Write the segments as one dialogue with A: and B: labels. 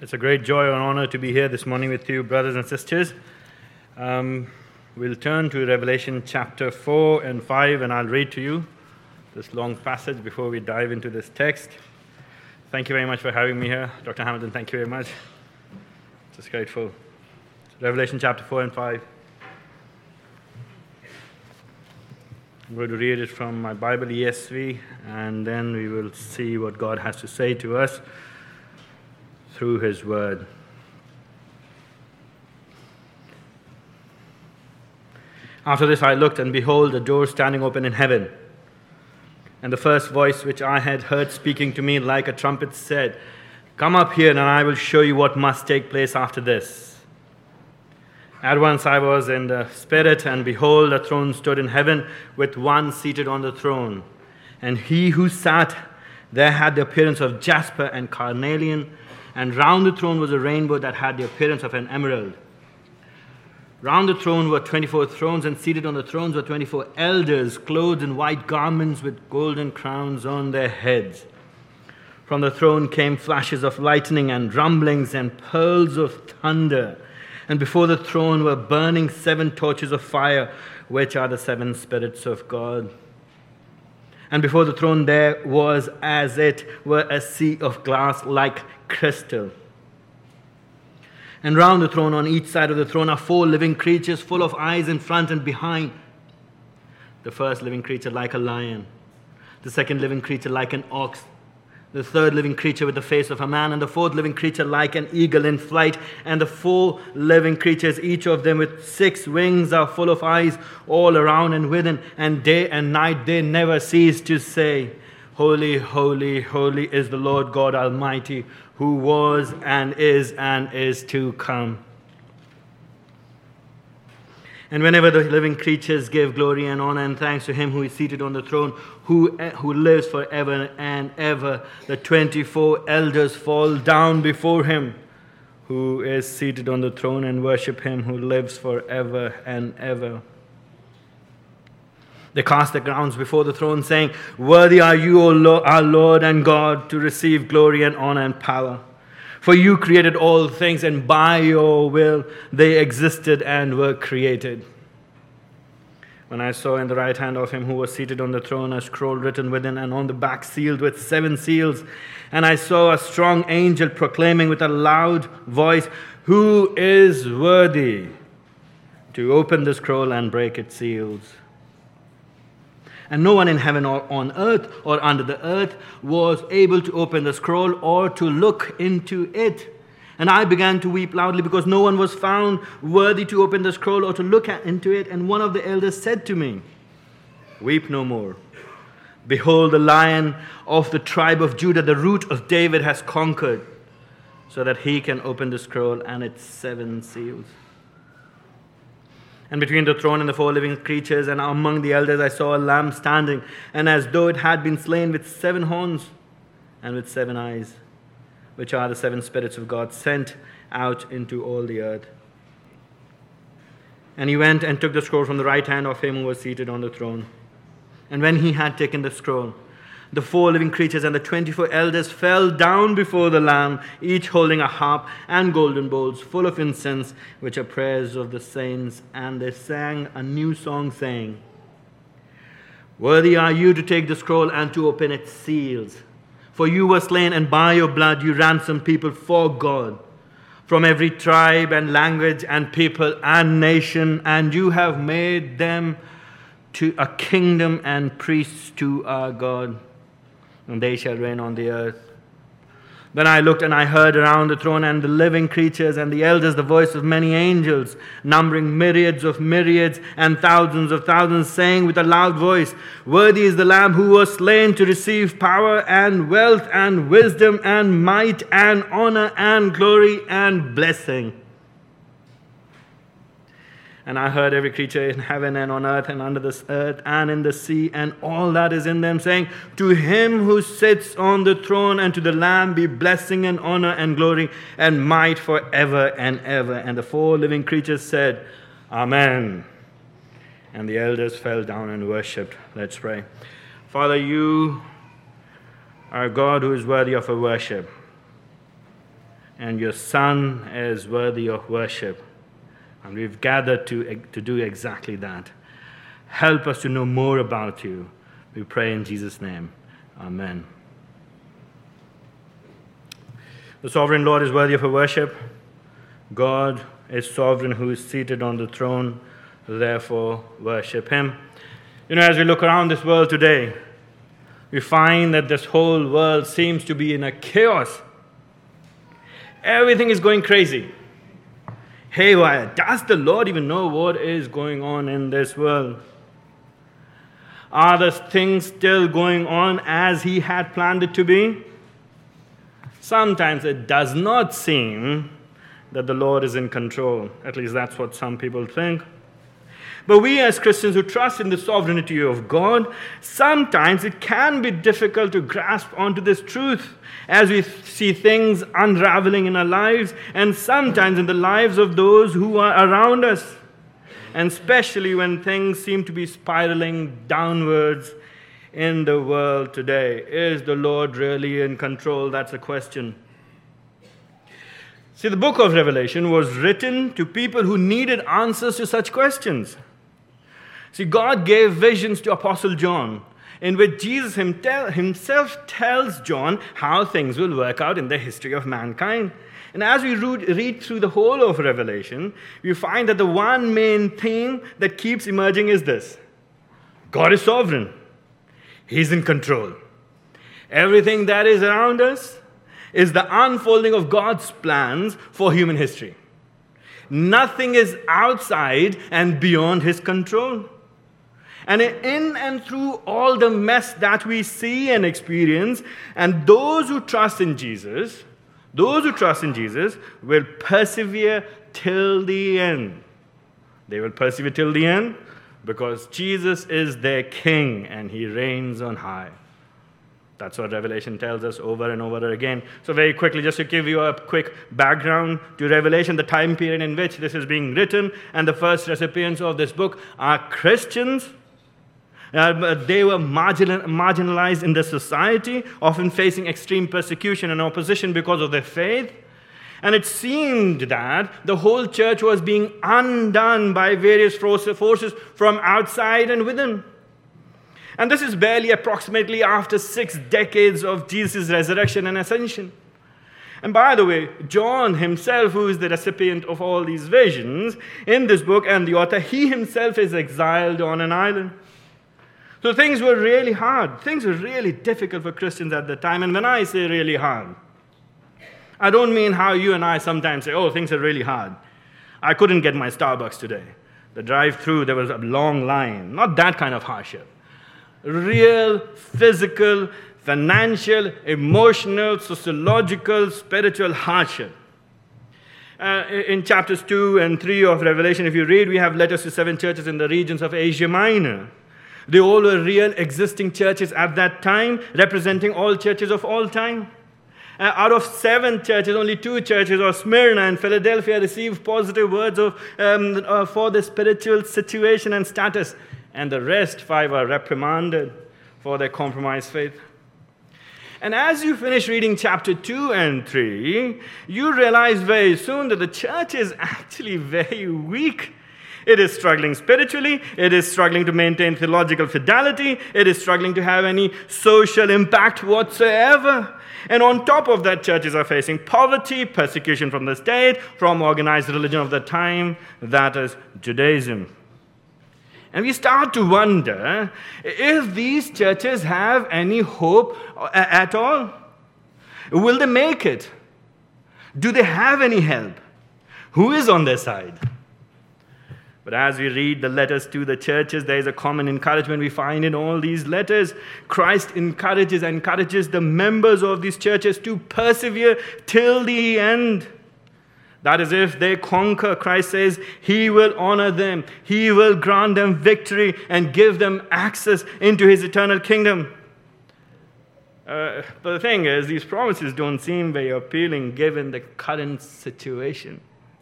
A: It's a great joy and honor to be here this morning with you, brothers and sisters. We'll turn to Revelation chapter 4 and 5, and I'll read to you this long passage before we dive into this text. Thank you very much for having me here. Dr. Hamilton, thank you very much. Just grateful. Revelation chapter 4 and 5. I'm going to read it from my Bible, ESV, and then we will see what God has to say to us through His Word. After this I looked, and behold, a door standing open in heaven. And the first voice which I had heard speaking to me like a trumpet said, "Come up here, and I will show you what must take place after this." At once I was in the Spirit, and behold, a throne stood in heaven, with one seated on the throne. And he who sat there had the appearance of jasper and carnelian, and round the throne was a rainbow that had the appearance of an emerald. Round the throne were 24 thrones, and seated on the thrones were 24 elders, clothed in white garments with golden crowns on their heads. From the throne came flashes of lightning and rumblings and peals of thunder. And before the throne were burning 7 torches of fire, which are the 7 spirits of God. And before the throne there was, as it were, a sea of glass like crystal. And round the throne, on each side of the throne, are 4 living creatures, full of eyes in front and behind. The first living creature like a lion, the second living creature like an ox, the third living creature with the face of a man, and the fourth living creature like an eagle in flight. And the 4 living creatures, each of them with 6 wings, are full of eyes all around and within, and day and night they never cease to say, "Holy, holy, holy is the Lord God Almighty, who was and is to come." And whenever the living creatures give glory and honor and thanks to Him who is seated on the throne, who lives forever and ever, the 24 elders fall down before Him who is seated on the throne and worship Him who lives forever and ever. They cast their crowns before the throne, saying, "Worthy are you, O Lord, our Lord and God, to receive glory and honor and power. For you created all things, and by your will they existed and were created." When I saw in the right hand of Him who was seated on the throne a scroll written within, and on the back sealed with 7 seals, and I saw a strong angel proclaiming with a loud voice, "Who is worthy to open the scroll and break its seals?" And no one in heaven or on earth or under the earth was able to open the scroll or to look into it. And I began to weep loudly because no one was found worthy to open the scroll or to look into it. And one of the elders said to me, "Weep no more. Behold, the Lion of the tribe of Judah, the Root of David, has conquered, so that He can open the scroll and its 7 seals." And between the throne and the 4 living creatures and among the elders I saw a lamb standing, and as though it had been slain, with 7 horns and with 7 eyes, which are the 7 spirits of God sent out into all the earth. And he went and took the scroll from the right hand of Him who was seated on the throne. And when he had taken the scroll, the 4 living creatures and the 24 elders fell down before the Lamb, each holding a harp and golden bowls full of incense, which are prayers of the saints. And they sang a new song, saying, "Worthy are you to take the scroll and to open its seals. For you were slain, and by your blood you ransomed people for God, from every tribe and language and people and nation, and you have made them to a kingdom and priests to our God, and they shall reign on the earth." Then I looked, and I heard around the throne and the living creatures and the elders the voice of many angels, numbering myriads of myriads and thousands of thousands, saying with a loud voice, "Worthy is the Lamb who was slain to receive power and wealth and wisdom and might and honor and glory and blessing." And I heard every creature in heaven and on earth and under the earth and in the sea and all that is in them, saying, "To Him who sits on the throne and to the Lamb be blessing and honor and glory and might forever and ever." And the 4 living creatures said, "Amen." And the elders fell down and worshipped. Let's pray. Father, you are God who is worthy of our worship. and your Son is worthy of worship. And we've gathered to do exactly that. Help us to know more about you. We pray in Jesus' name. Amen. The sovereign Lord is worthy of our worship. God is sovereign, who is seated on the throne. Therefore, worship him. As we look around this world today, we find that this whole world seems to be in a chaos. Everything is going crazy. Haywire. Does the Lord even know what is going on in this world? Are the things still going on as he had planned it to be? Sometimes it does not seem that the Lord is in control. At least that's what some people think. But we as Christians who trust in the sovereignty of God, sometimes it can be difficult to grasp onto this truth as we see things unraveling in our lives and sometimes in the lives of those who are around us. And especially when things seem to be spiraling downwards in the world today. Is the Lord really in control? That's the question. See, the book of Revelation was written to people who needed answers to such questions. See, God gave visions to Apostle John, in which Jesus himself tells John how things will work out in the history of mankind. And as we read through the whole of Revelation, we find that the one main theme that keeps emerging is this: God is sovereign. He's in control. Everything that is around us is the unfolding of God's plans for human history. Nothing is outside and beyond his control. And in and through all the mess that we see and experience, and those who trust in Jesus will persevere till the end. They will persevere till the end because Jesus is their King and he reigns on high. That's what Revelation tells us over and over again. So very quickly, just to give you a quick background to Revelation, the time period in which this is being written, and the first recipients of this book are Christians. They were marginalized in the society, often facing extreme persecution and opposition because of their faith. And it seemed that the whole church was being undone by various forces from outside and within. And this is barely approximately after 6 decades of Jesus' resurrection and ascension. And by the way, John himself, who is the recipient of all these visions in this book and the author, he himself is exiled on an island. So things were really hard. Things were really difficult for Christians at the time. And when I say really hard, I don't mean how you and I sometimes say, oh, things are really hard. I couldn't get my Starbucks today. The drive-through, there was a long line. Not that kind of hardship. Real, physical, financial, emotional, sociological, spiritual hardship. In chapters 2 and 3 of Revelation, if you read, we have letters to 7 churches in the regions of Asia Minor. They all were real existing churches at that time, representing all churches of all time. Out of 7 churches, only 2 churches, or Smyrna and Philadelphia, received positive words for the spiritual situation and status. And the rest 5 are reprimanded for their compromised faith. And as you finish reading chapter 2 and 3, you realize very soon that the church is actually very weak. It is struggling spiritually. It is struggling to maintain theological fidelity. It is struggling to have any social impact whatsoever. And on top of that, churches are facing poverty, persecution from the state, from organized religion of the time, that is Judaism. And we start to wonder if these churches have any hope at all. Will they make it? Do they have any help? Who is on their side? But as we read the letters to the churches, there is a common encouragement we find in all these letters. Christ encourages the members of these churches to persevere till the end. That is, if they conquer, Christ says, he will honor them. He will grant them victory and give them access into his eternal kingdom. But the thing is, these promises don't seem very appealing given the current situation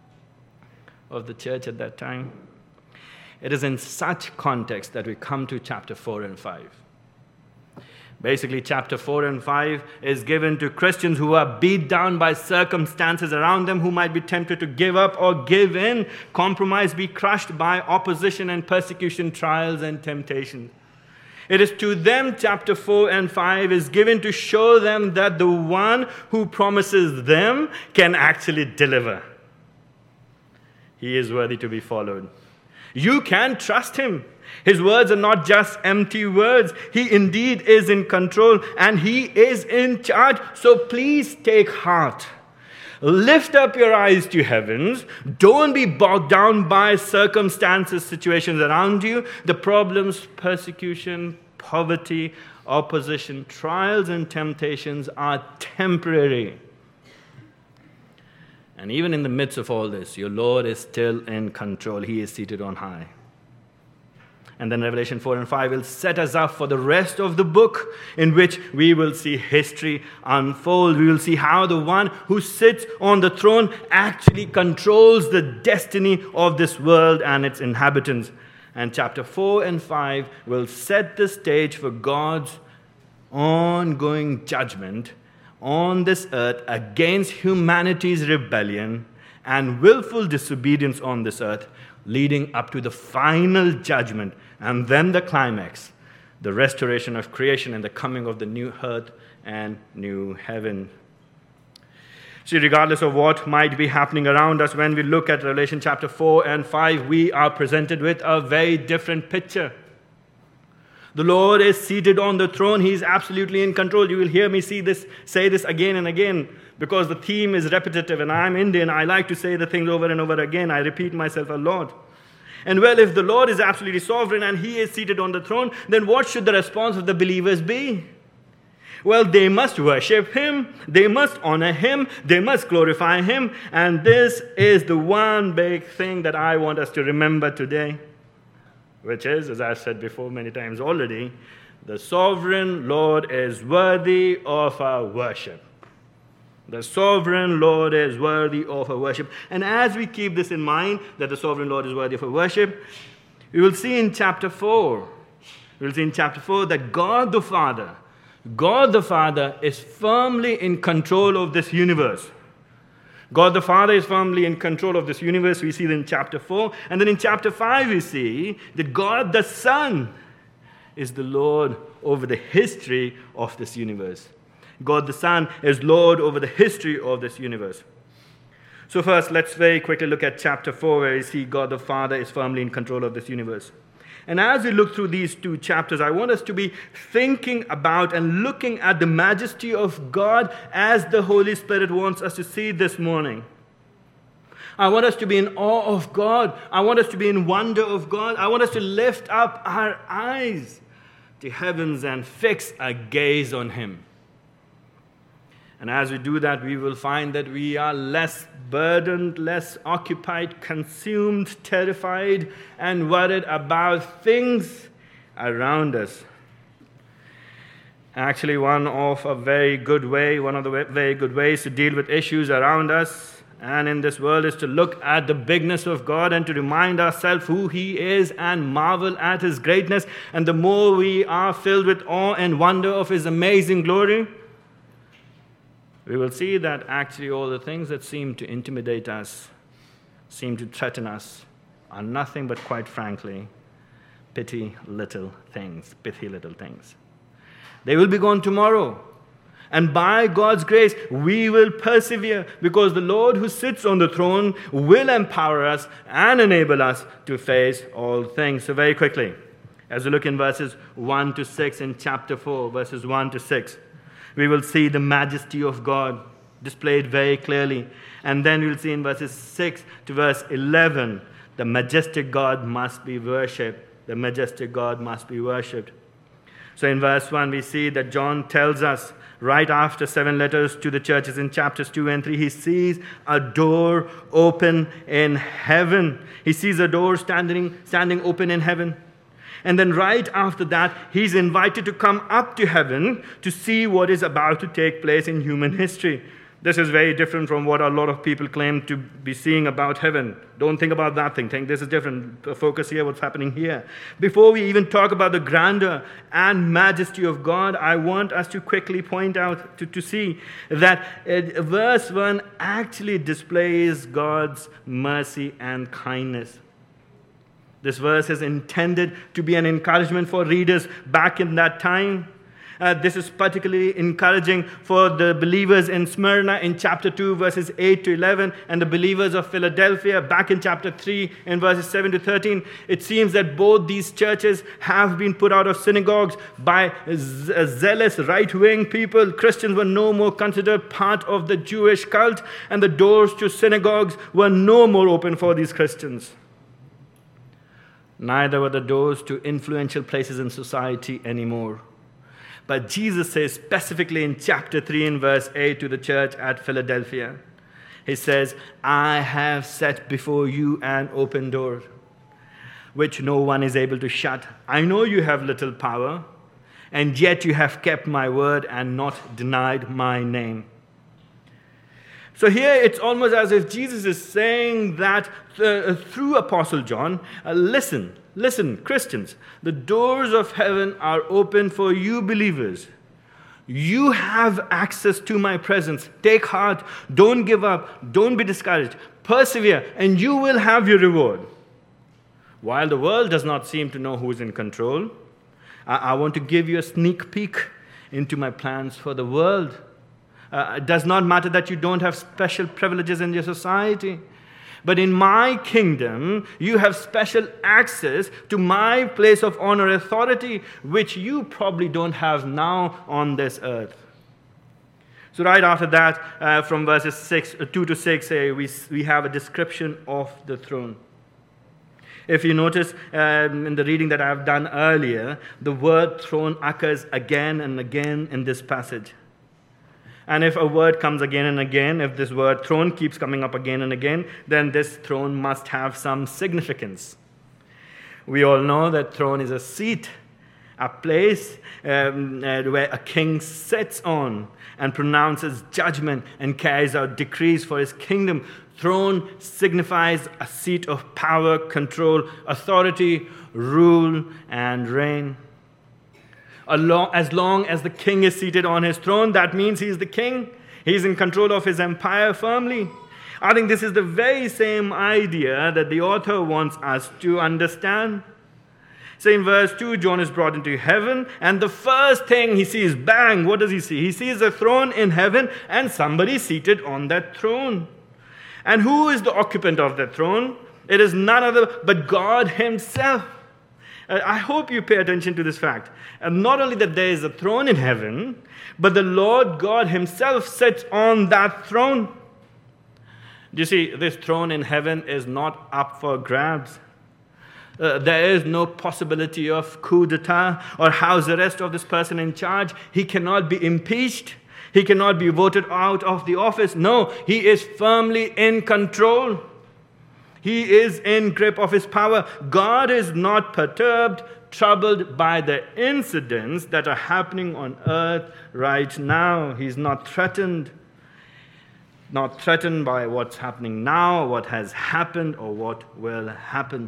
A: of the church at that time. It is in such context that we come to chapter 4 and 5. Basically, chapter 4 and 5 is given to Christians who are beat down by circumstances around them, who might be tempted to give up or give in, compromise, be crushed by opposition and persecution, trials and temptations. It is to them chapter 4 and 5 is given to show them that the one who promises them can actually deliver. He is worthy to be followed. You can trust him. His words are not just empty words. He indeed is in control and he is in charge. So please take heart. Lift up your eyes to heavens. Don't be bogged down by circumstances, situations around you, the problems, persecution, poverty, opposition, trials, and temptations are temporary. And even in the midst of all this, your Lord is still in control. He is seated on high. And then Revelation 4 and 5 will set us up for the rest of the book, in which we will see history unfold. We will see how the one who sits on the throne actually controls the destiny of this world and its inhabitants. And chapter 4 and 5 will set the stage for God's ongoing judgment on this earth against humanity's rebellion and willful disobedience on this earth, leading up to the final judgment and then the climax, the restoration of creation and the coming of the new earth and new heaven. See, regardless of what might be happening around us, when we look at Revelation chapter 4 and 5, we are presented with a very different picture. The Lord is seated on the throne. He is absolutely in control. You will hear me say this again and again, because the theme is repetitive, and I'm Indian. I like to say the things over and over again. I repeat myself a lot. And well, if the Lord is absolutely sovereign and he is seated on the throne, then what should the response of the believers be? Well, they must worship him, they must honor him, they must glorify him, and this is the one big thing that I want us to remember today, which is, as I've said before many times already, the sovereign Lord is worthy of our worship. The sovereign Lord is worthy of our worship. And as we keep this in mind, that the sovereign Lord is worthy of our worship, we will see in chapter 4, that God the Father is firmly in control of this universe. God the Father is firmly in control of this universe. We see that in chapter 4. And then in chapter 5, we see that God the Son is the Lord over the history of this universe. God the Son is Lord over the history of this universe. So first, let's very quickly look at chapter 4, where we see God the Father is firmly in control of this universe. And as we look through these two chapters, I want us to be thinking about and looking at the majesty of God as the Holy Spirit wants us to see this morning. I want us to be in awe of God. I want us to be in wonder of God. I want us to lift up our eyes to heavens and fix our gaze on him. And as we do that, we will find that we are less burdened, less occupied, consumed, terrified, and worried about things around us. Actually, one of the very good ways to deal with issues around us and in this world is to look at the bigness of God and to remind ourselves who he is and marvel at his greatness. And the more we are filled with awe and wonder of his amazing glory, we will see that actually all the things that seem to intimidate us, seem to threaten us, are nothing but, quite frankly, pithy little things. They will be gone tomorrow. And by God's grace, we will persevere, because the Lord who sits on the throne will empower us and enable us to face all things. So very quickly, as we look in verses 1 to 6 in chapter 4, verses 1 to 6, we will see the majesty of God displayed very clearly. And then we'll see in verses 6 to verse 11, the majestic God must be worshipped. The majestic God must be worshipped. So in verse 1, we see that John tells us, right after 7 letters to the churches in chapters 2 and 3, he sees a door open in heaven. He sees a door standing open in heaven. And then right after that, he's invited to come up to heaven to see what is about to take place in human history. This is very different from what a lot of people claim to be seeing about heaven. Don't think about that thing. Think this is different. Focus here, what's happening here. Before we even talk about the grandeur and majesty of God, I want us to quickly point out, to see that verse 1 actually displays God's mercy and kindness. This verse is intended to be an encouragement for readers back in that time. This is particularly encouraging for the believers in Smyrna in chapter 2, verses 8 to 11, and the believers of Philadelphia back in chapter 3, in verses 7 to 13. It seems that both these churches have been put out of synagogues by zealous right-wing people. Christians were no more considered part of the Jewish cult, and the doors to synagogues were no more open for these Christians. Neither were the doors to influential places in society anymore. But Jesus says specifically in chapter 3 in verse 8 to the church at Philadelphia, he says, I have set before you an open door, which no one is able to shut. I know you have little power, and yet you have kept my word and not denied my name. So here it's almost as if Jesus is saying that through Apostle John, listen, Christians, the doors of heaven are open for you believers. You have access to my presence. Take heart. Don't give up. Don't be discouraged. Persevere, and you will have your reward. While the world does not seem to know who is in control, I want to give you a sneak peek into my plans for the world. It does not matter that you don't have special privileges in your society. But in my kingdom, you have special access to my place of honor and authority, which you probably don't have now on this earth. So right after that, from verses 2 to 6, we have a description of the throne. If you notice in the reading that I have done earlier, the word throne occurs again and again in this passage. And if a word comes again and again, if this word throne keeps coming up again and again, then this throne must have some significance. We all know that throne is a seat, a place where a king sits on and pronounces judgment and carries out decrees for his kingdom. Throne signifies a seat of power, control, authority, rule, and reign. As long as the king is seated on his throne, that means he is the king. He's in control of his empire firmly. I think this is the very same idea that the author wants us to understand. So in verse 2, John is brought into heaven, and the first thing he sees, bang, what does he see? He sees a throne in heaven and somebody seated on that throne. And who is the occupant of that throne? It is none other but God himself. I hope you pay attention to this fact. And not only that there is a throne in heaven, but the Lord God himself sits on that throne. Do you see, this throne in heaven is not up for grabs. There is no possibility of coup d'etat or house arrest of this person in charge. He cannot be impeached. He cannot be voted out of the office. No, he is firmly in control. He is in grip of his power. God is not perturbed, troubled by the incidents that are happening on earth right now. He's not threatened. Not threatened by what's happening now, what has happened, or what will happen.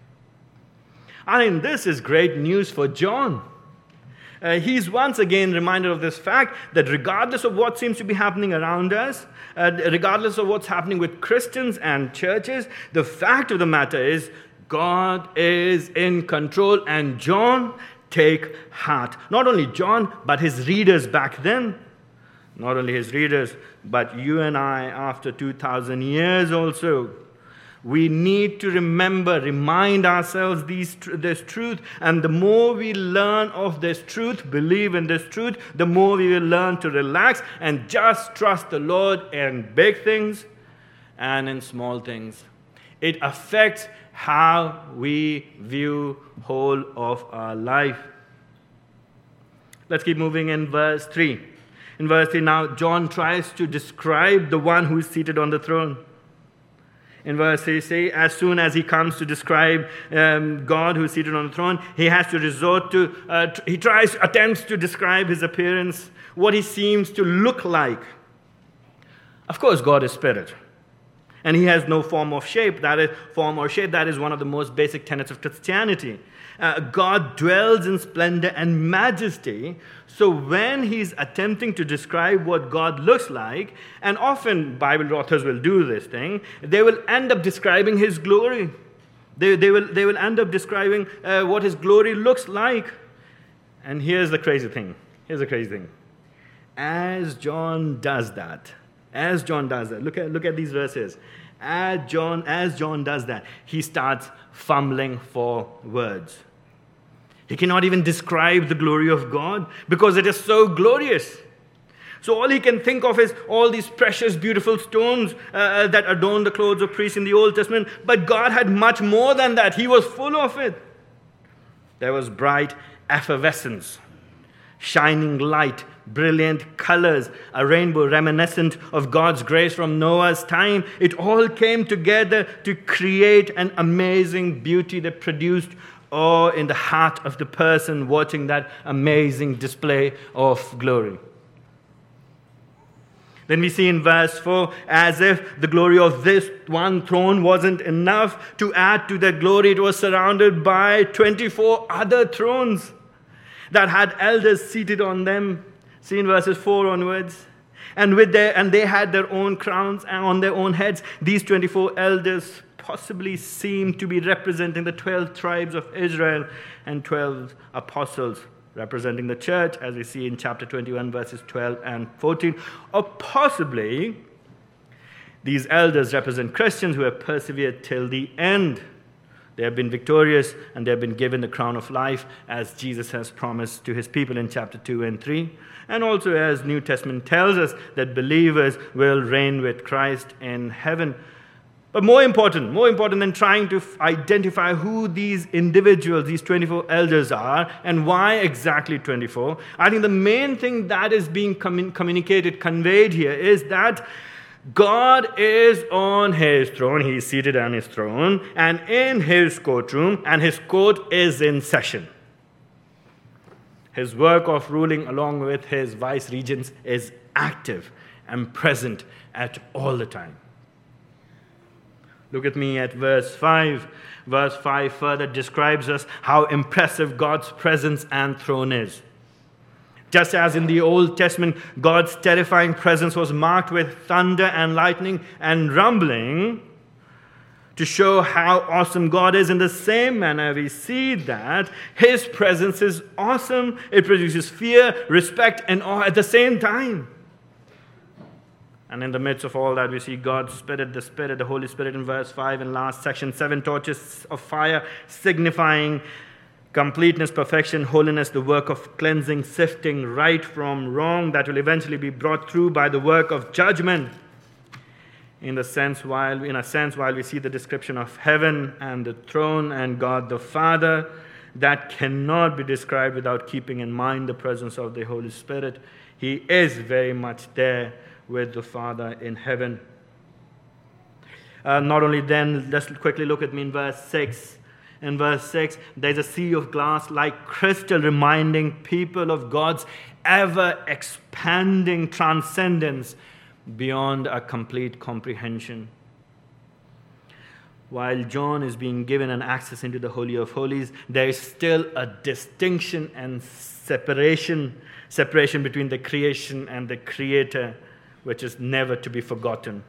A: I think this is great news for John. He's once again reminded of this fact that regardless of what seems to be happening around us, regardless of what's happening with Christians and churches, the fact of the matter is God is in control. And John, take heart. Not only John, but his readers back then. Not only his readers, but you and I after 2,000 years also. We need to remind ourselves this truth. And the more we learn of this truth, believe in this truth, the more we will learn to relax and just trust the Lord in big things and in small things. It affects how we view whole of our life. Let's keep moving in verse 3. In verse 3 now, John tries to describe the one who is seated on the throne. In verse 3, say, as soon as he comes to describe God who is seated on the throne, he has to resort to, attempts to describe his appearance, what he seems to look like. Of course, God is spirit. And he has no form or shape. That is one of the most basic tenets of Christianity. God dwells in splendor and majesty. So when he's attempting to describe what God looks like, and often Bible authors will do this thing, they will end up describing his glory. They will end up describing what his glory looks like. And here's the crazy thing. As John does that, look at these verses. As John does that, he starts fumbling for words. He cannot even describe the glory of God because it is so glorious. So all he can think of is all these precious, beautiful stones that adorn the clothes of priests in the Old Testament. But God had much more than that. He was full of it. There was bright effervescence, shining light, brilliant colors, a rainbow reminiscent of God's grace from Noah's time. It all came together to create an amazing beauty that produced awe in the heart of the person watching that amazing display of glory. Then we see in verse 4, as if the glory of this one throne wasn't enough, to add to that glory, it was surrounded by 24 other thrones that had elders seated on them. See in verses 4 onwards. And they had their own crowns on their own heads. These 24 elders possibly seem to be representing the 12 tribes of Israel and 12 apostles representing the church, as we see in chapter 21, verses 12 and 14. Or possibly, these elders represent Christians who have persevered till the end. They have been victorious and they have been given the crown of life as Jesus has promised to his people in chapter 2 and 3. And also as New Testament tells us that believers will reign with Christ in heaven. But more important than trying to identify who these individuals, these 24 elders are, and why exactly 24, I think the main thing that is being conveyed here is that God is on his throne. He is seated on his throne and in his courtroom, and his court is in session. His work of ruling along with his vice regents is active and present at all the time. Look at me at verse 5. Verse 5 further describes us how impressive God's presence and throne is. Just as in the Old Testament, God's terrifying presence was marked with thunder and lightning and rumbling to show how awesome God is, in the same manner we see that his presence is awesome. It produces fear, respect, and awe at the same time. And in the midst of all that, we see God's Spirit, the Holy Spirit in verse 5 and last section, 7 torches of fire signifying completeness, perfection, holiness, the work of cleansing, sifting right from wrong that will eventually be brought through by the work of judgment. In a sense, while we see the description of heaven and the throne and God the Father, that cannot be described without keeping in mind the presence of the Holy Spirit. He is very much there with the Father in heaven. Not only then, let's quickly look at me in verse 6. In verse 6, there's a sea of glass like crystal reminding people of God's ever-expanding transcendence beyond our complete comprehension. While John is being given an access into the Holy of Holies, there is still a distinction and separation between the creation and the Creator, which is never to be forgotten.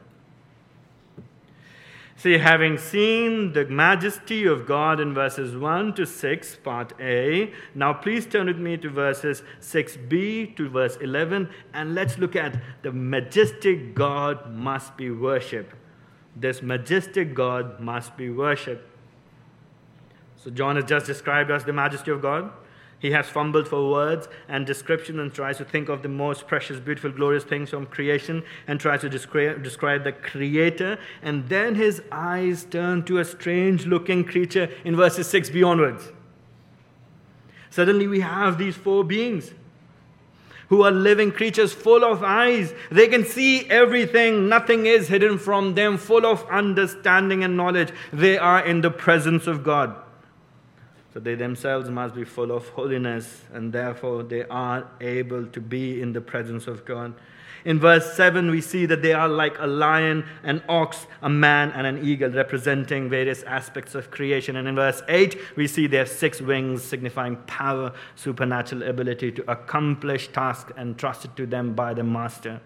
A: See, having seen the majesty of God in verses 1 to 6, part A, now please turn with me to verses 6b to verse 11, and let's look at the majestic God must be worshipped. This majestic God must be worshipped. So John has just described us the majesty of God. He has fumbled for words and description and tries to think of the most precious, beautiful, glorious things from creation and tries to describe the Creator. And then his eyes turn to a strange-looking creature in verses 6b onwards. Suddenly we have these four beings who are living creatures full of eyes. They can see everything. Nothing is hidden from them, full of understanding and knowledge. They are in the presence of God. So they themselves must be full of holiness, and therefore they are able to be in the presence of God. In verse 7, we see that they are like a lion, an ox, a man, and an eagle, representing various aspects of creation. And in verse 8, we see their 6 wings, signifying power, supernatural ability to accomplish tasks entrusted to them by the Master.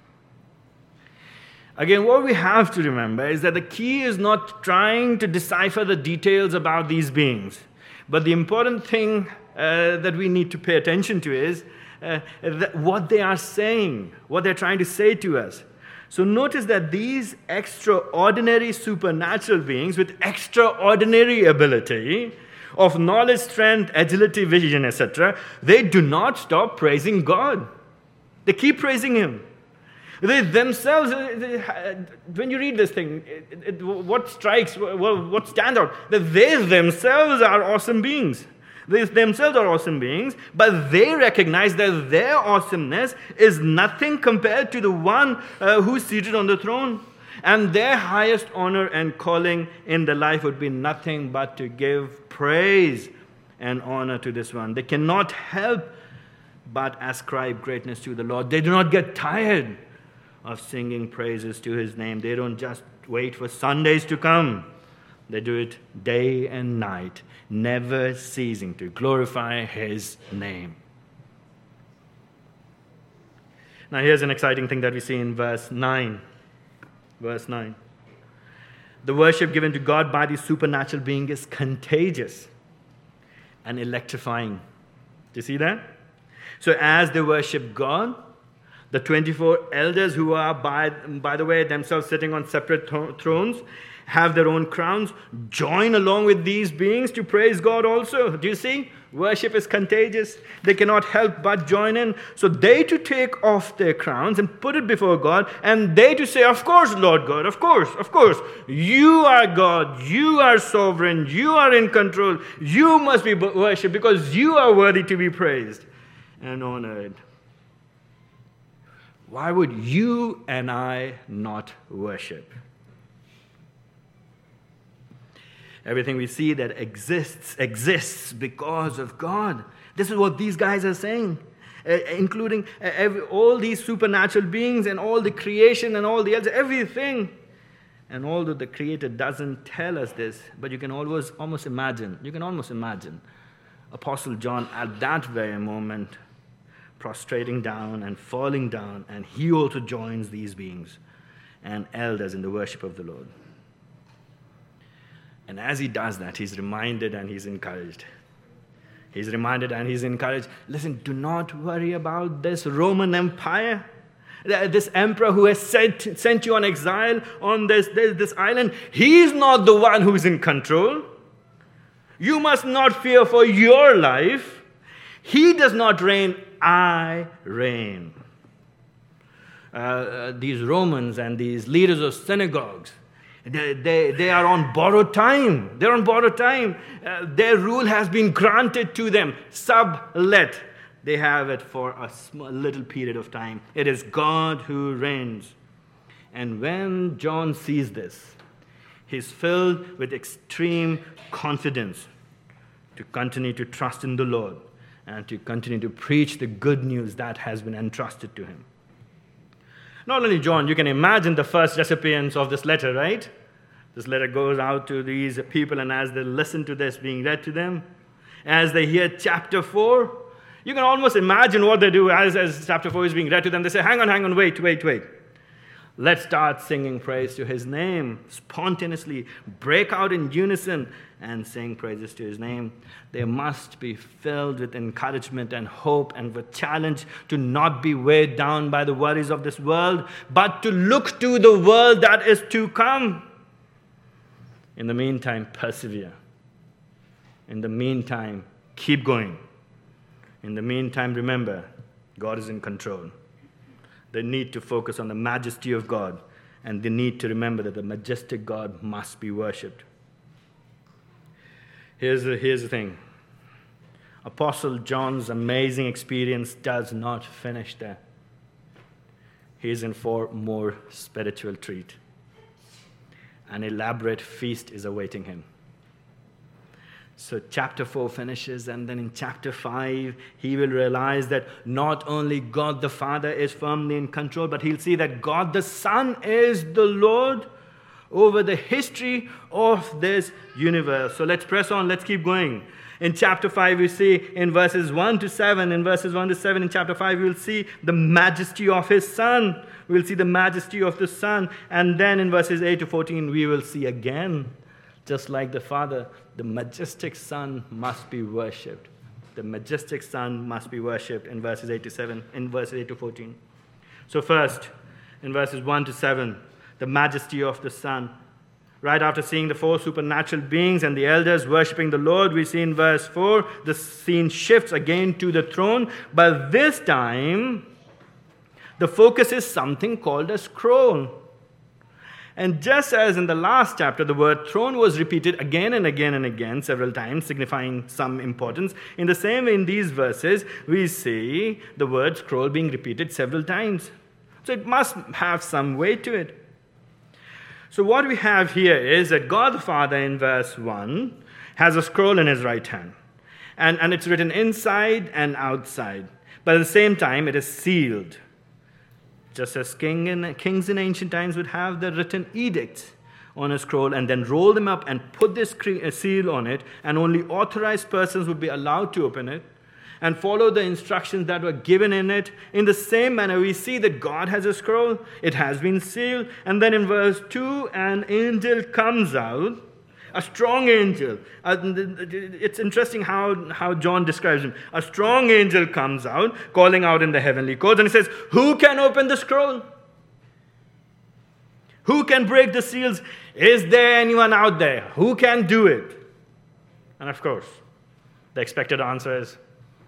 A: Again, what we have to remember is that the key is not trying to decipher the details about these beings. But the important thing that we need to pay attention to is what they are saying, what they're trying to say to us. So notice that these extraordinary supernatural beings with extraordinary ability of knowledge, strength, agility, vision, etc., they do not stop praising God. They keep praising Him. They themselves, when you read this thing, what strikes, what stands out, that they themselves are awesome beings. They themselves are awesome beings, but they recognize that their awesomeness is nothing compared to the one who's seated on the throne. And their highest honor and calling in the life would be nothing but to give praise and honor to this one. They cannot help but ascribe greatness to the Lord. They do not get tired of singing praises to His name. They don't just wait for Sundays to come. They do it day and night, never ceasing to glorify His name. Now here's an exciting thing that we see in verse 9. Verse 9. The worship given to God by the supernatural being is contagious and electrifying. Do you see that? So as they worship God, the 24 elders, who are, by the way, themselves sitting on separate thrones, have their own crowns, join along with these beings to praise God also. Do you see? Worship is contagious. They cannot help but join in. So they to take off their crowns and put it before God, and they to say, of course, Lord God, of course. You are God. You are sovereign. You are in control. You must be worshipped because you are worthy to be praised and honored. Why would you and I not worship? Everything we see that exists because of God. This is what these guys are saying, including all these supernatural beings and all the creation and all the else, everything. And although the Creator doesn't tell us this, but you can almost imagine Apostle John at that very moment prostrating down and falling down, and he also joins these beings and elders in the worship of the Lord. And as he does that, he's reminded and he's encouraged. Listen, do not worry about this Roman Empire, this emperor who has sent you on exile on this island. He's not the one who's in control. You must not fear for your life. He does not reign. I reign. These Romans and these leaders of synagogues, they are on borrowed time. They're on borrowed time. Their rule has been granted to them, sublet. They have it for a little period of time. It is God who reigns. And when John sees this, he's filled with extreme confidence to continue to trust in the Lord and to continue to preach the good news that has been entrusted to him. Not only John, you can imagine the first recipients of this letter, right? This letter goes out to these people, and as they listen to this being read to them, as they hear chapter 4, you can almost imagine what they do as chapter 4 is being read to them. They say, hang on, wait. Let's start singing praise to His name. Spontaneously break out in unison and sing praises to His name. They must be filled with encouragement and hope and with challenge to not be weighed down by the worries of this world, but to look to the world that is to come. In the meantime, persevere. In the meantime, keep going. In the meantime, remember, God is in control. They need to focus on the majesty of God, and they need to remember that the majestic God must be worshipped. Here's the thing. Apostle John's amazing experience does not finish there. He is in for more spiritual treat. An elaborate feast is awaiting him. So chapter 4 finishes, and then in chapter 5, he will realize that not only God the Father is firmly in control, but he'll see that God the Son is the Lord over the history of this universe. So let's press on, let's keep going. In chapter 5, we see in verses 1 to 7, in chapter 5, we'll see the majesty of his Son. We'll see the majesty of the Son. And then in verses 8 to 14, we will see again, just like the Father, the majestic Son must be worshipped. The majestic Son must be worshipped in verses 8 to 14. So first, in verses 1 to 7, the majesty of the Son. Right after seeing the four supernatural beings and the elders worshipping the Lord, we see in verse 4, the scene shifts again to the throne, but this time, the focus is something called a scroll. And just as in the last chapter, the word throne was repeated again and again and again, several times, signifying some importance, in the same way in these verses, we see the word scroll being repeated several times. So it must have some weight to it. So what we have here is that God the Father in verse 1 has a scroll in his right hand. And it's written inside and outside. But at the same time, it is sealed. Just as kings in ancient times would have the written edicts on a scroll and then roll them up and put this seal on it, and only authorized persons would be allowed to open it and follow the instructions that were given in it. In the same manner, we see that God has a scroll. It has been sealed. And then in verse 2, an angel comes out, a strong angel. It's interesting how John describes him. A strong angel comes out, calling out in the heavenly codes, and he says, "Who can open the scroll? Who can break the seals? Is there anyone out there? Who can do it?" And of course, the expected answer is,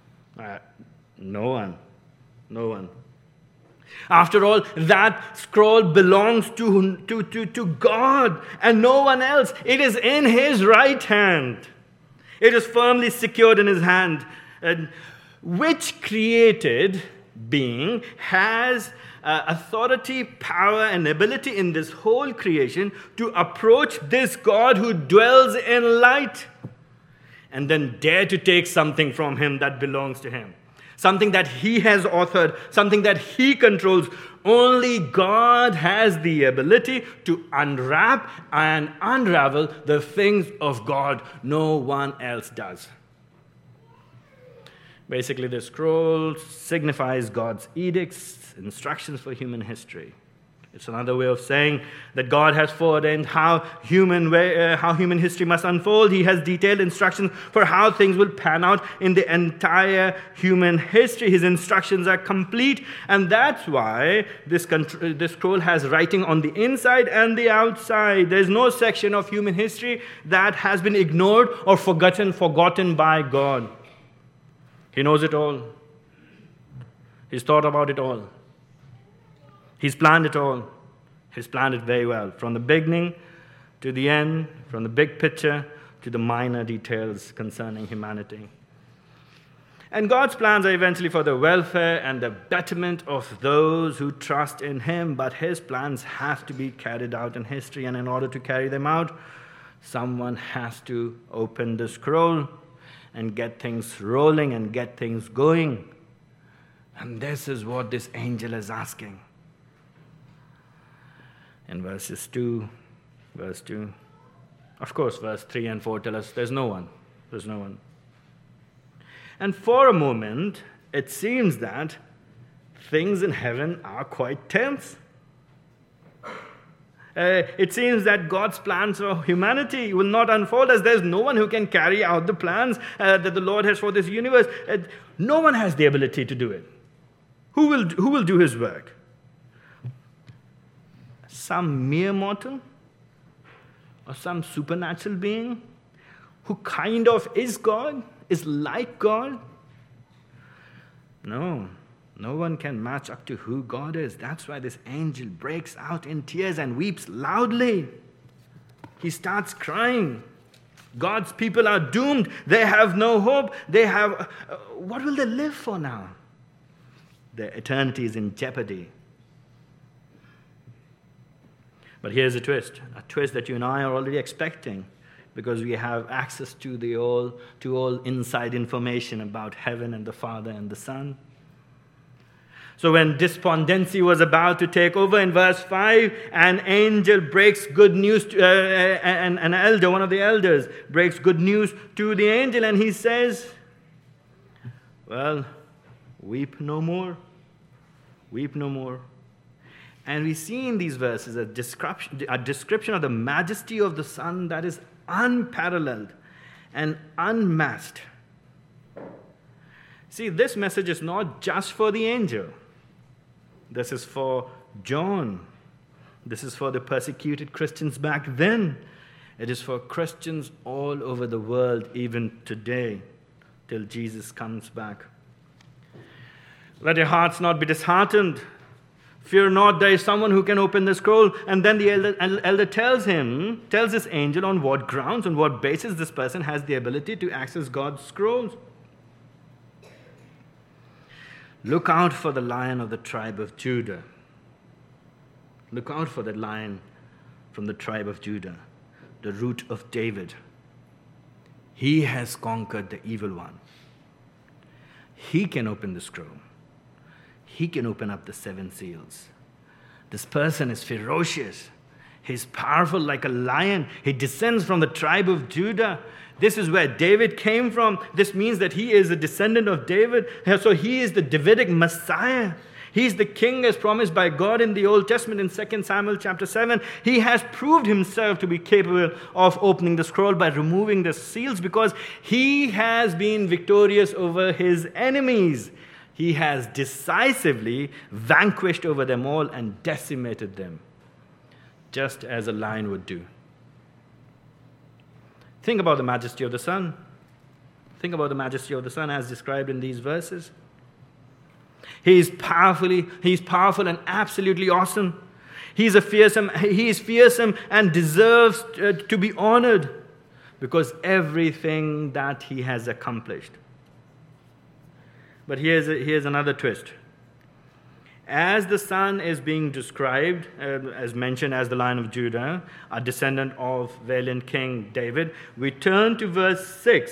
A: no one. No one. After all, that scroll belongs to God and no one else. It is in his right hand. It is firmly secured in his hand. Which created being has authority, power, and ability in this whole creation to approach this God who dwells in light and then dare to take something from him that belongs to him. Something that he has authored, something that he controls. Only God has the ability to unwrap and unravel the things of God. No one else does. Basically, the scroll signifies God's edicts, instructions for human history. It's another way of saying that God has foreordained how human history must unfold. He has detailed instructions for how things will pan out in the entire human history. His instructions are complete, and that's why this scroll has writing on the inside and the outside. There's no section of human history that has been ignored or forgotten by God. He knows it all. He's thought about it all. He's planned it all. He's planned it very well. From the beginning to the end, from the big picture to the minor details concerning humanity. And God's plans are eventually for the welfare and the betterment of those who trust in him. But his plans have to be carried out in history. And in order to carry them out, someone has to open the scroll and get things rolling and get things going. And this is what this angel is asking. In verse 2. Of course, verse 3 and 4 tell us there's no one. There's no one. And for a moment, it seems that things in heaven are quite tense. It seems that God's plans for humanity will not unfold as there's no one who can carry out the plans that the Lord has for this universe. No one has the ability to do it. Who will do his work? Some mere mortal or some supernatural being who kind of is God, is like God? No one can match up to who God is. That's why this angel breaks out in tears and weeps loudly. He starts crying. God's people are doomed. They have no hope. What will they live for now? Their eternity is in jeopardy. But here's a twist that you and I are already expecting because we have access to all inside information about heaven and the Father and the Son. So when despondency was about to take over in verse 5, an angel breaks good news, an elder, one of the elders, breaks good news to the angel, and he says, well, weep no more. Weep no more. And we see in these verses a description of the majesty of the Son that is unparalleled and unmatched. See, this message is not just for the angel. This is for John. This is for the persecuted Christians back then. It is for Christians all over the world, even today, till Jesus comes back. Let your hearts not be disheartened. Fear not, there is someone who can open the scroll. And then the elder tells this angel on what grounds, on what basis this person has the ability to access God's scrolls. Look out for the Lion of the tribe of Judah. Look out for the Lion from the tribe of Judah, the root of David. He has conquered the evil one. He can open the scroll. He can open up the 7 seals. This person is ferocious. He's powerful like a lion. He descends from the tribe of Judah. This is where David came from. This means that he is a descendant of David. So he is the Davidic Messiah. He's the king as promised by God in the Old Testament in 2 Samuel chapter 7. He has proved himself to be capable of opening the scroll by removing the seals because he has been victorious over his enemies. He has decisively vanquished over them all and decimated them, just as a lion would do. Think about the majesty of the Son. Think about the majesty of the Son as described in these verses. He is powerful and absolutely awesome. He is fearsome and deserves to be honored because everything that he has accomplished. But here's another twist. As the Son is being described, as mentioned as the Lion of Judah, a descendant of valiant King David, we turn to verse 6.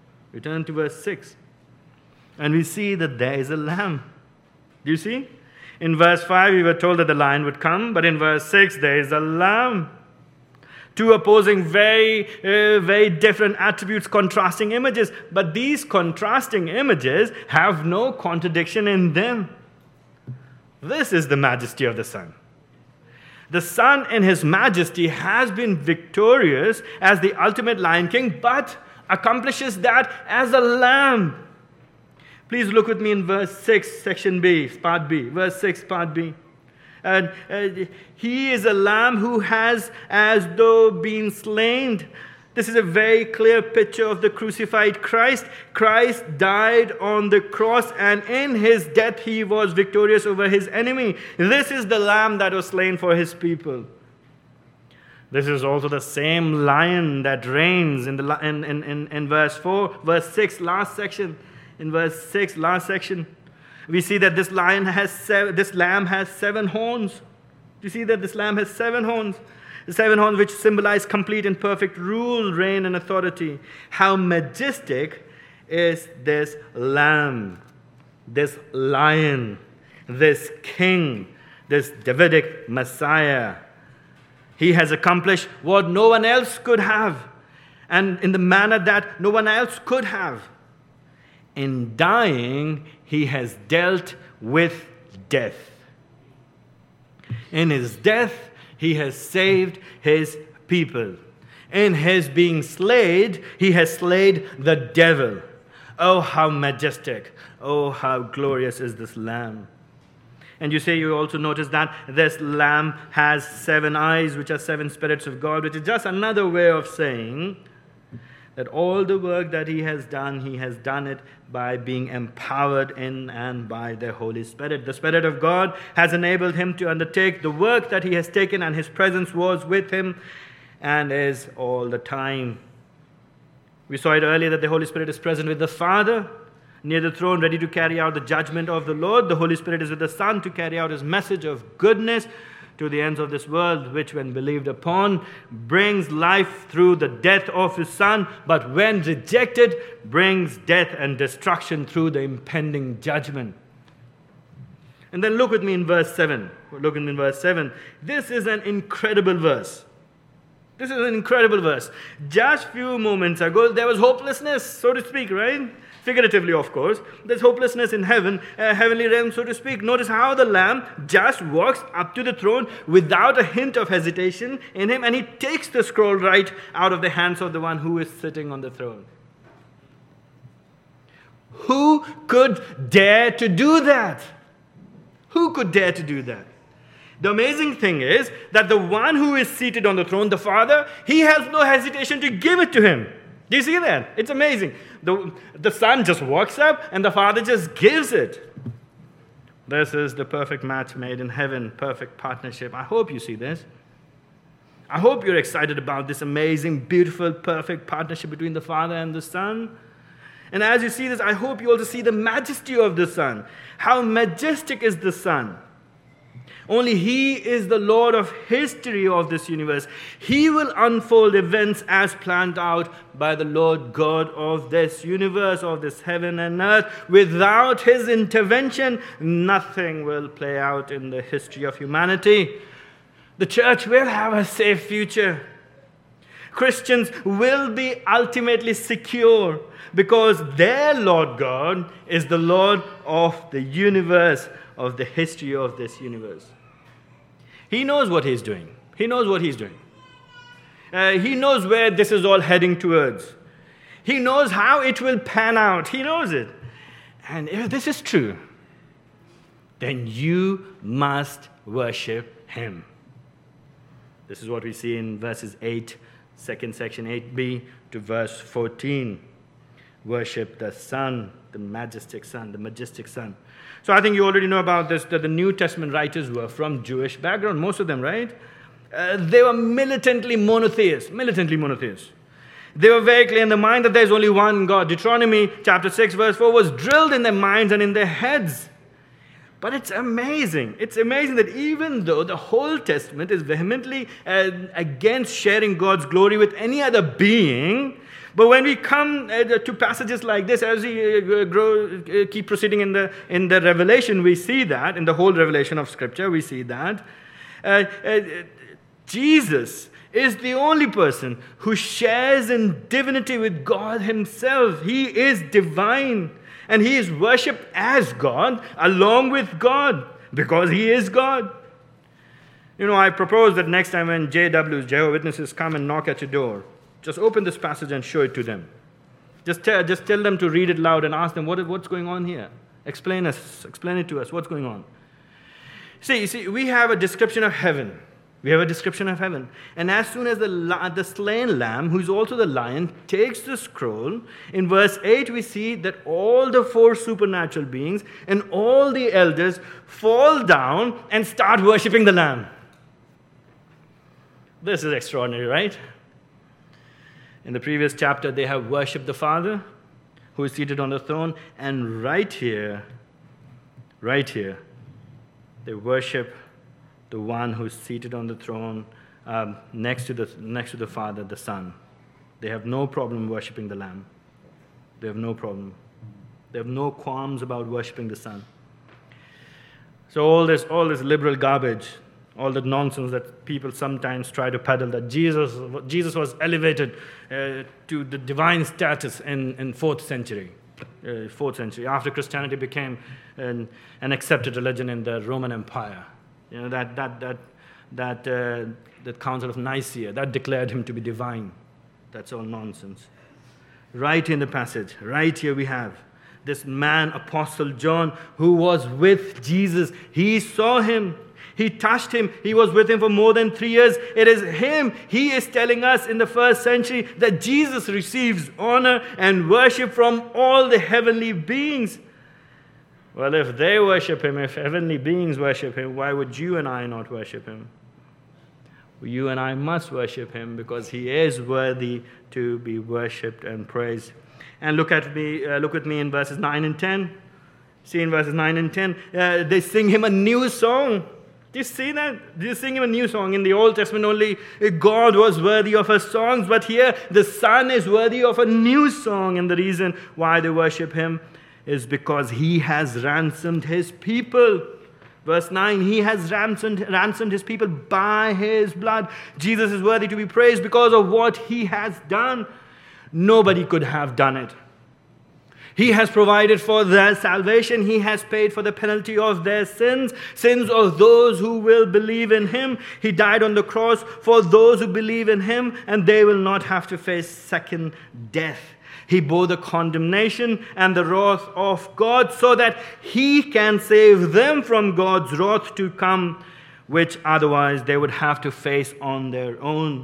A: And we see that there is a lamb. Do you see? In verse 5, we were told that the lion would come, but in verse 6, there is a lamb. Two opposing, very different attributes, contrasting images. But these contrasting images have no contradiction in them. This is the majesty of the Son. The Son in his majesty has been victorious as the ultimate Lion King, but accomplishes that as a lamb. Please look with me in verse 6, section B, part B. Verse 6, part B. And he is a lamb who has as though been slain. This is a very clear picture of the crucified Christ. Christ died on the cross, and in his death he was victorious over his enemy. This is the lamb that was slain for his people. This is also the same lion that reigns in verse 4, verse 6, last section. In verse 6, last section, we see that this lamb has 7 horns. Do you see that this lamb has 7 horns? The 7 horns which symbolize complete and perfect rule, reign, and authority. How majestic is this lamb, this lion, this king, this Davidic Messiah. He has accomplished what no one else could have, and in the manner that no one else could have. In dying, he has dealt with death. In his death, he has saved his people. In his being slain, he has slayed the devil. Oh, how majestic. Oh, how glorious is this lamb. And you also notice that this lamb has 7 eyes, which are 7 spirits of God, which is just another way of saying that all the work that he has done it by being empowered in and by the Holy Spirit. The Spirit of God has enabled him to undertake the work that he has taken, and his presence was with him and is all the time. We saw it earlier that the Holy Spirit is present with the Father near the throne, ready to carry out the judgment of the Lord. The Holy Spirit is with the Son to carry out his message of goodness to the ends of this world, which when believed upon, brings life through the death of his Son, but when rejected, brings death and destruction through the impending judgment. And then look with me in verse 7. Look in verse 7. This is an incredible verse. This is an incredible verse. Just few moments ago, there was hopelessness, so to speak, right? Figuratively, of course. There's hopelessness in heaven, heavenly realm, so to speak. Notice how the Lamb just walks up to the throne without a hint of hesitation in him, and he takes the scroll right out of the hands of the one who is sitting on the throne. Who could dare to do that? Who could dare to do that? The amazing thing is that the one who is seated on the throne, the Father, he has no hesitation to give it to him. Do you see that? It's amazing. The Son just walks up and the Father just gives it. This is the perfect match made in heaven, perfect partnership. I hope you see this. I hope you're excited about this amazing, beautiful, perfect partnership between the Father and the Son. And as you see this, I hope you also see the majesty of the Son. How majestic is the Son? Only He is the Lord of history of this universe. He will unfold events as planned out by the Lord God of this universe, of this heaven and earth. Without His intervention, nothing will play out in the history of humanity. The church will have a safe future. Christians will be ultimately secure because their Lord God is the Lord of the universe, of the history of this universe. He knows what He's doing. He knows what He's doing. He knows where this is all heading towards. He knows how it will pan out. He knows it. And if this is true, then you must worship Him. This is what we see in verses 8, second section 8b to verse 14. Worship the Son, the majestic Son, the majestic Son. So I think you already know about this, that the New Testament writers were from Jewish background, most of them, right? They were militantly monotheists. They were very clear in their mind that there's only one God. Deuteronomy chapter 6 verse 4 was drilled in their minds and in their heads. But it's amazing. It's amazing that even though the whole Testament is vehemently against sharing God's glory with any other being, but when we come to passages like this, as we keep proceeding in the Revelation, we see that, in the whole revelation of Scripture, we see that Jesus is the only person who shares in divinity with God Himself. He is divine, and He is worshipped as God, along with God, because He is God. You know, I propose that next time when JWs, Jehovah's Witnesses, come and knock at your door, just open this passage and show it to them. Just tell them to read it loud and ask them, what's going on here? Explain it to us. What's going on? See, we have a description of heaven. And as soon as the slain lamb, who is also the lion, takes the scroll, in verse 8 we see that all the four supernatural beings and all the elders fall down and start worshipping the lamb. This is extraordinary, right? In the previous chapter, they have worshipped the Father, who is seated on the throne, and right here, they worship the one who is seated on the throne next to the Father, the Son. They have no problem worshiping the Lamb. They have no problem. They have no qualms about worshiping the Son. So all this liberal garbage, all the nonsense that people sometimes try to peddle, that Jesus was elevated to the divine status in 4th century, after Christianity became an accepted religion in the Roman Empire. You know, that Council of Nicaea, that declared Him to be divine. That's all nonsense. Right in the passage, right here we have this man, Apostle John, who was with Jesus. He saw Him. He touched Him. He was with Him for more than 3 years. It is Him. He is telling us in the 1st century that Jesus receives honor and worship from all the heavenly beings. Well, if they worship Him, if heavenly beings worship Him, why would you and I not worship Him? You and I must worship Him because He is worthy to be worshipped and praised. And look with me in verses 9 and 10. See in verses 9 and 10, they sing Him a new song. Do you see that? Do you sing him a new song? In the Old Testament only, God was worthy of her songs, but here the Son is worthy of a new song. And the reason why they worship him is because he has ransomed his people. Verse 9, he has ransomed his people by his blood. Jesus is worthy to be praised because of what he has done. Nobody could have done it. He has provided for their salvation. He has paid for the penalty of their sins, sins of those who will believe in him. He died on the cross for those who believe in him, and they will not have to face second death. He bore the condemnation and the wrath of God so that he can save them from God's wrath to come, which otherwise they would have to face on their own.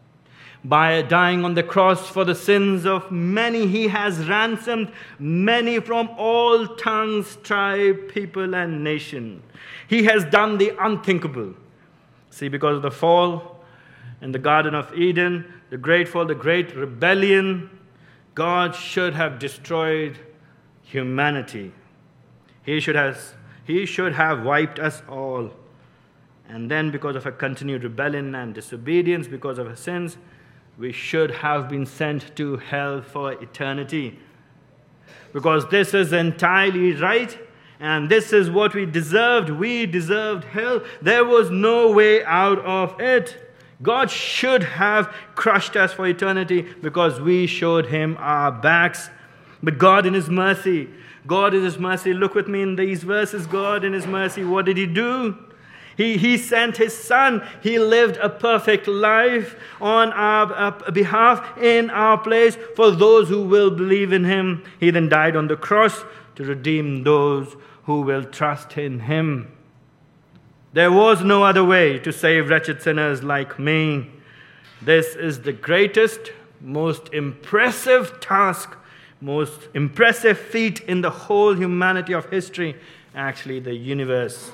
A: By dying on the cross for the sins of many, he has ransomed many from all tongues, tribe, people, and nation. He has done the unthinkable. See, because of the fall in the Garden of Eden, the great fall, the great rebellion, God should have destroyed humanity. He should have wiped us all. And then because of a continued rebellion and disobedience, because of our sins, we should have been sent to hell for eternity. Because this is entirely right, and this is what we deserved. We deserved hell. There was no way out of it. God should have crushed us for eternity because we showed him our backs. But God in his mercy, look with me in these verses. God in his mercy, what did he do? He sent his Son. He lived a perfect life on our behalf, in our place, for those who will believe in him. He then died on the cross to redeem those who will trust in him. There was no other way to save wretched sinners like me. This is the greatest, most impressive task, most impressive feat in the whole humanity of history, actually the universe.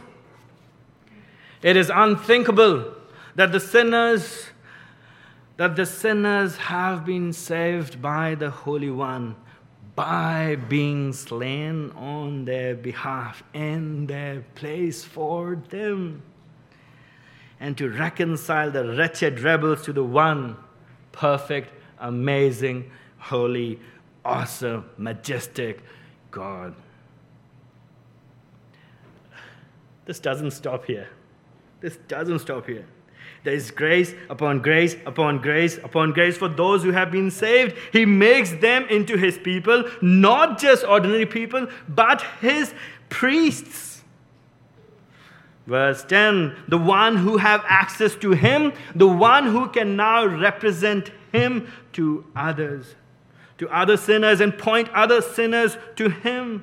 A: It is unthinkable that the sinners have been saved by the Holy One, by being slain on their behalf, in their place for them, and to reconcile the wretched rebels to the one perfect, amazing, holy, awesome, majestic God. This doesn't stop here. This doesn't stop here. There is grace upon grace upon grace upon grace for those who have been saved. He makes them into his people, not just ordinary people, but his priests. Verse 10, the one who have access to him, the one who can now represent him to others, to other sinners, and point other sinners to him.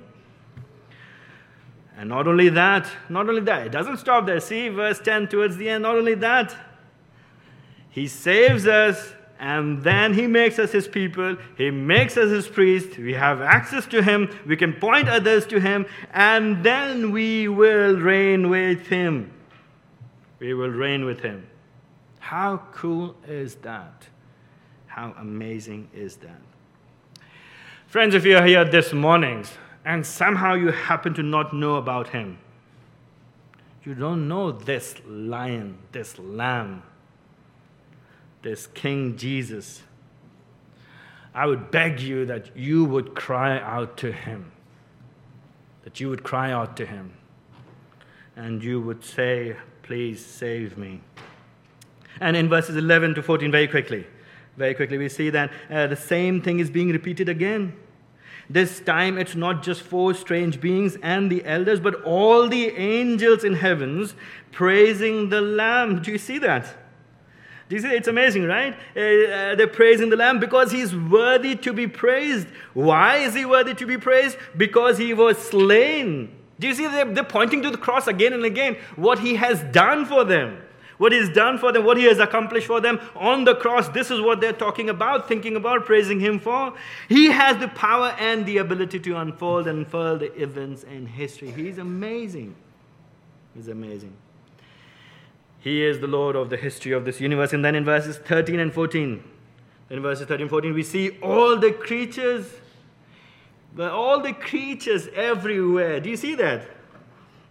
A: And not only that, it doesn't stop there. See verse 10 towards the end. Not only that, he saves us, and then he makes us his people. He makes us his priests. We have access to him. We can point others to him, and then we will reign with him. We will reign with him. How cool is that? How amazing is that? Friends, if you are here this morning, and somehow you happen to not know about him, you don't know this lion, this lamb, this King Jesus, I would beg you that you would cry out to him. That you would cry out to him. And you would say, please save me. And in verses 11 to 14, very quickly, we see that the same thing is being repeated again. This time it's not just four strange beings and the elders, but all the angels in heavens praising the Lamb. Do you see that? Do you see? It's amazing, right? They're praising the Lamb because he's worthy to be praised. Why is he worthy to be praised? Because he was slain. Do you see? They're pointing to the cross again and again. What he has done for them. What he's done for them, what he has accomplished for them on the cross. This is what they're talking about, thinking about, praising him for. He has the power and the ability to unfold and unfurl the events in history. He's amazing. He's amazing. He is the Lord of the history of this universe. And then in verses 13 and 14, we see all the creatures everywhere. Do you see that?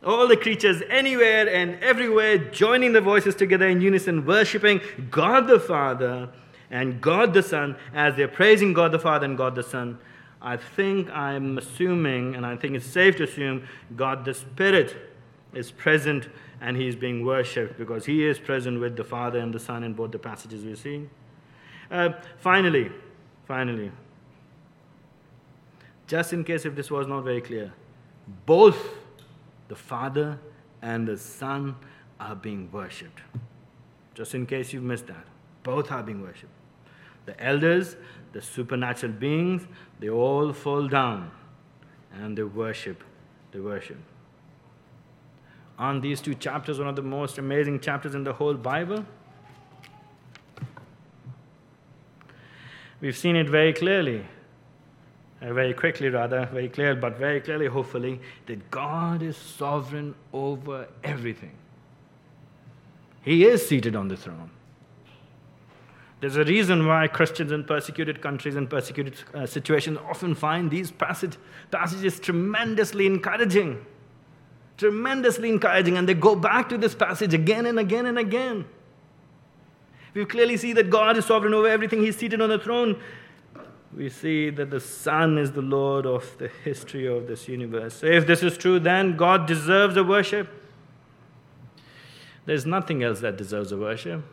A: All the creatures anywhere and everywhere joining their voices together in unison, worshiping God the Father and God the Son as they're praising God the Father and God the Son. I'm assuming, and I think it's safe to assume, God the Spirit is present and He is being worshipped because He is present with the Father and the Son in both the passages we see. Finally, just in case if this was not very clear, both the Father and the Son are being worshipped. Just in case you've missed that, both are being worshipped. The elders, the supernatural beings, they all fall down and they worship. Aren't these two chapters one of the most amazing chapters in the whole Bible? We've seen it very clearly, very clearly, hopefully, that God is sovereign over everything. He is seated on the throne. There's a reason why Christians in persecuted countries and persecuted situations often find these passages tremendously encouraging, and they go back to this passage again and again and again. We clearly see that God is sovereign over everything. He's seated on the throne. We see that the Son is the Lord of the history of this universe. So if this is true, then God deserves a worship. There's nothing else that deserves a worship.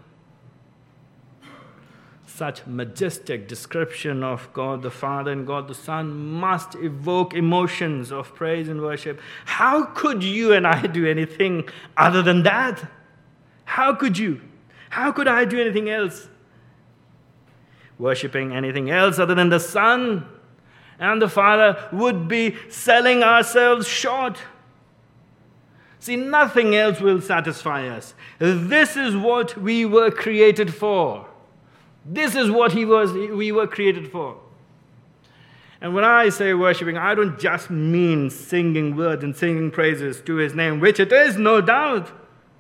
A: Such majestic description of God the Father and God the Son must evoke emotions of praise and worship. How could you and I do anything other than that? How could you? How could I do anything else? Worshipping anything else other than the Son and the Father would be selling ourselves short. See, nothing else will satisfy us. This is what we were created for. This is what we were created for. And when I say worshiping, I don't just mean singing words and singing praises to His name, which it is no doubt.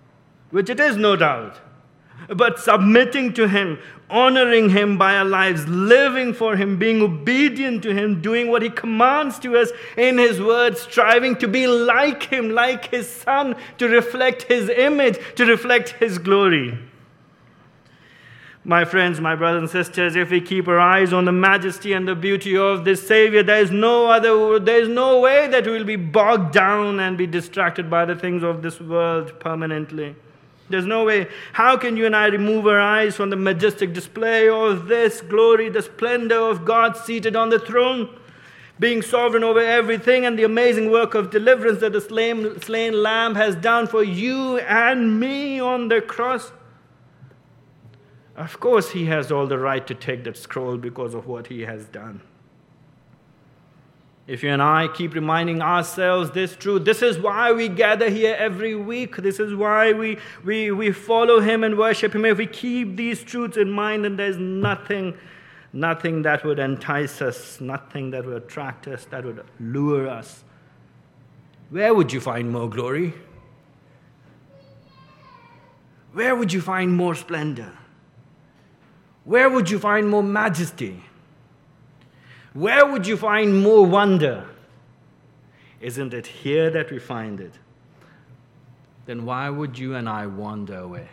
A: But submitting to Him, honoring Him by our lives, living for Him, being obedient to Him, doing what He commands to us in His word, striving to be like Him, like His Son, to reflect His image, to reflect His glory. My friends, my brothers and sisters, if we keep our eyes on the majesty and the beauty of this Savior, there is no way that we will be bogged down and be distracted by the things of this world permanently. There's no way. How can you and I remove our eyes from the majestic display of this glory, the splendor of God seated on the throne, being sovereign over everything, and the amazing work of deliverance that the slain Lamb has done for you and me on the cross? Of course, He has all the right to take that scroll because of what He has done. If you and I keep reminding ourselves this truth, this is why we gather here every week. This is why we follow Him and worship Him. If we keep these truths in mind, then there's nothing that would entice us, nothing that would attract us, that would lure us. Where would you find more glory? Where would you find more splendor? Where would you find more majesty? Where would you find more wonder? Isn't it here that we find it? Then why would you and I wander away?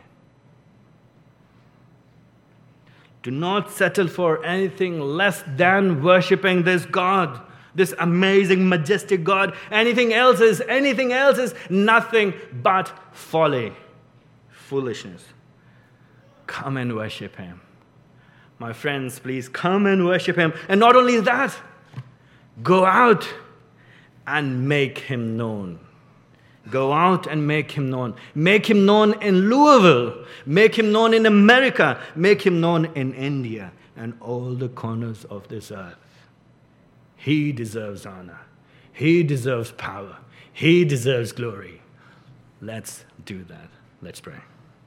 A: Do not settle for anything less than worshiping this God, this amazing, majestic God. Anything else is nothing but folly, foolishness. Come and worship Him. My friends, please come and worship Him. And not only that, go out and make Him known. Go out and make Him known. Make Him known in Louisville. Make Him known in America. Make Him known in India and all the corners of this earth. He deserves honor. He deserves power. He deserves glory. Let's do that. Let's pray.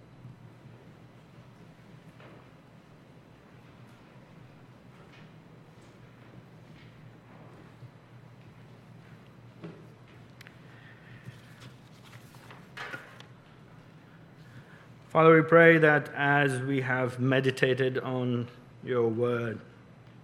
A: Father, we pray that as we have meditated on your word,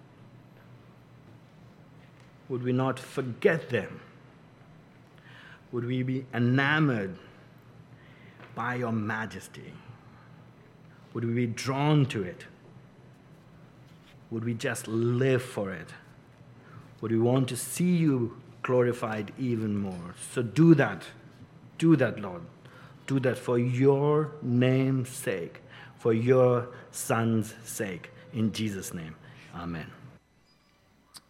A: would we not forget them? Would we be enamored by your majesty? Would we be drawn to it? Would we just live for it? Would we want to see you glorified even more? So do that. Do that, Lord. Do that for your name's sake, for your Son's sake. In Jesus' name, amen.